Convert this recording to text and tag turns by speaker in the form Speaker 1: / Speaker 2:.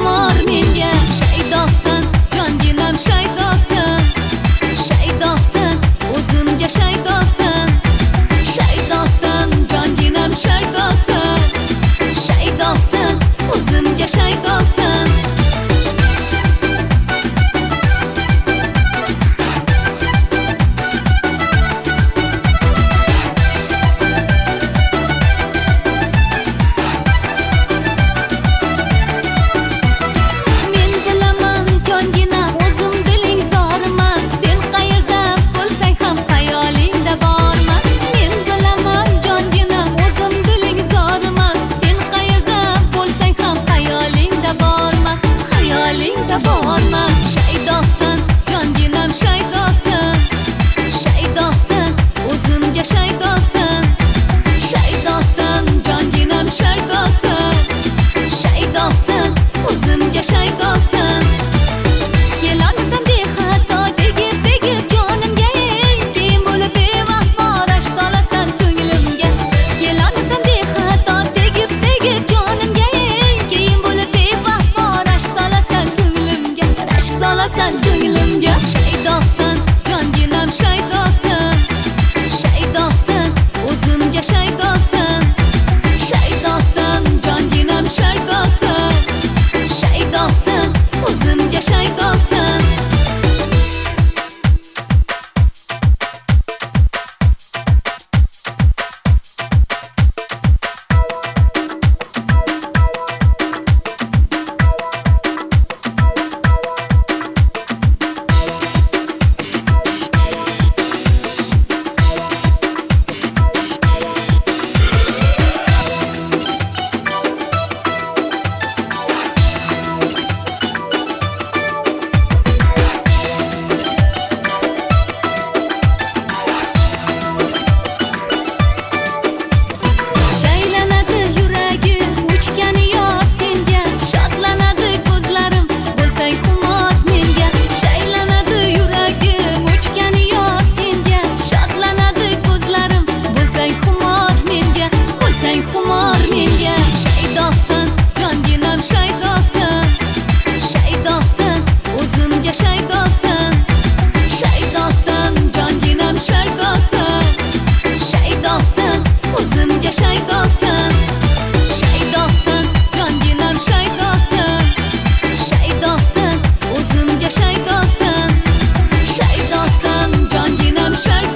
Speaker 1: xumor menga. Shaydosan, jonginam shaydosan. Shaydosan, o'zimga shaydosan. Shaydosan, jonginam shaydosan. Shaydosan, o'zimga shaydosan. Borma, shaydosan, jonginam shaydosan. Shaydosan, o'zimga shaydosan. Shaydosan, jonginam shaydosan. Shaydosan, o'zimga shaydosan. Kelolmasam bexato tegib jonimga, keyin bo'lib bevafo rash solasan ko'nglimga. Kelolmasam bexato tegib jonimga, keyin bo'lib bevafo rash solasan solasan ko'nglimga. Shaydosan, jonginam shaydosan. Shaydosan, o'zimga shaydosan. Shaydosan, jonginam shaydosan. Shaydosan, o'zimga shaydosan. Xumor menga. Shaydosan, jonginam shaydosan. Shaydosan, o'zimga shaydosan. Shaydosan, jonginam shaydosan. Shaydosan, o'zimga shaydosan. Shaydosan, jonginam shaydosan. Shaydosan, o'zimga shaydosan. Shaydosan, jonginam shaydosan.